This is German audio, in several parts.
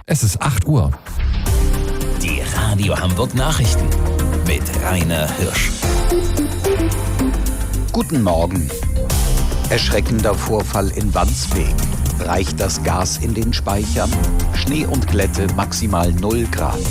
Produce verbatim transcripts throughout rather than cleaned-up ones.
Es ist acht Uhr. Die Radio Hamburg Nachrichten mit Rainer Hirsch. Guten Morgen. Erschreckender Vorfall in Wandsbek. Reicht das Gas in den Speichern? Schnee und Glätte maximal null Grad.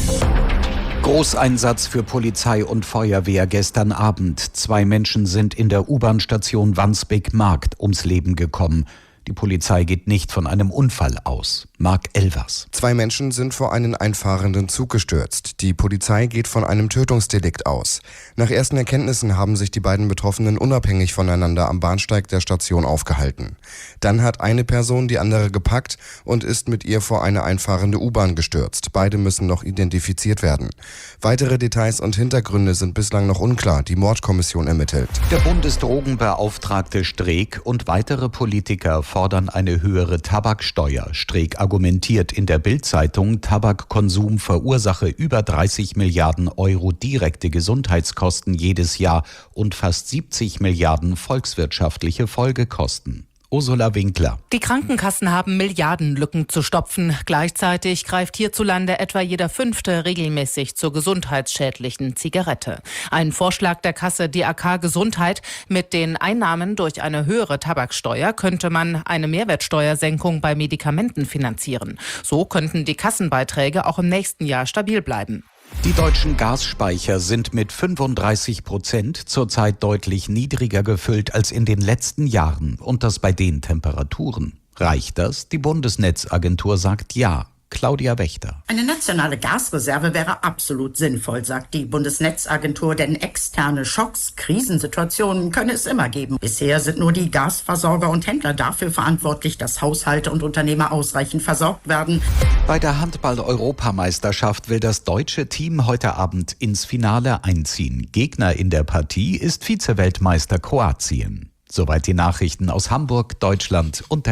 Großeinsatz für Polizei und Feuerwehr gestern Abend. Zwei Menschen sind in der U-Bahn-Station Wandsbek-Markt ums Leben gekommen. Die Polizei geht nicht von einem Unfall aus. Marc Elvers. Zwei Menschen sind vor einen einfahrenden Zug gestürzt. Die Polizei geht von einem Tötungsdelikt aus. Nach ersten Erkenntnissen haben sich die beiden Betroffenen unabhängig voneinander am Bahnsteig der Station aufgehalten. Dann hat eine Person die andere gepackt und ist mit ihr vor eine einfahrende U-Bahn gestürzt. Beide müssen noch identifiziert werden. Weitere Details und Hintergründe sind bislang noch unklar. Die Mordkommission ermittelt. Der Bundesdrogenbeauftragte Streeck und weitere Politiker fordern eine höhere Tabaksteuer. Streeck argumentiert in der Bild-Zeitung, Tabakkonsum verursache über dreißig Milliarden Euro direkte Gesundheitskosten jedes Jahr und fast siebzig Milliarden volkswirtschaftliche Folgekosten. Ursula Winkler. Die Krankenkassen haben Milliardenlücken zu stopfen. Gleichzeitig greift hierzulande etwa jeder Fünfte regelmäßig zur gesundheitsschädlichen Zigarette. Ein Vorschlag der Kasse D A K Gesundheit: Mit den Einnahmen durch eine höhere Tabaksteuer könnte man eine Mehrwertsteuersenkung bei Medikamenten finanzieren. So könnten die Kassenbeiträge auch im nächsten Jahr stabil bleiben. Die deutschen Gasspeicher sind mit fünfunddreißig Prozent zurzeit deutlich niedriger gefüllt als in den letzten Jahren. Und das bei den Temperaturen. Reicht das? Die Bundesnetzagentur sagt ja. Claudia Wächter. Eine nationale Gasreserve wäre absolut sinnvoll, sagt die Bundesnetzagentur, denn externe Schocks, Krisensituationen könne es immer geben. Bisher sind nur die Gasversorger und Händler dafür verantwortlich, dass Haushalte und Unternehmer ausreichend versorgt werden. Bei der Handball-Europameisterschaft will das deutsche Team heute Abend ins Finale einziehen. Gegner in der Partie ist Vize-Weltmeister Kroatien. Soweit die Nachrichten aus Hamburg, Deutschland und der